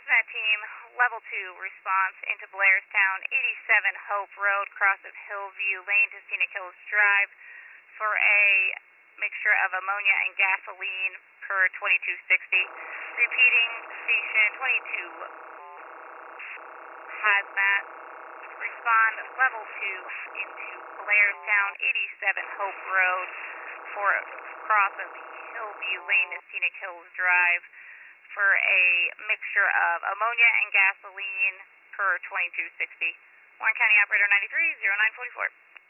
hazmat team, level 2, response into Blairstown, 87 Hope Road, cross of Hillview Lane to Scenic Hills Drive for a mixture of ammonia and gasoline per 2260. Repeating, station 22, hazmat, respond level 2 into Blairstown, 87 Hope Road for a cross of Hillview Lane to Scenic Hills Drive for a mixture of ammonia and gasoline per 2260. Warren County Operator 93, 0944.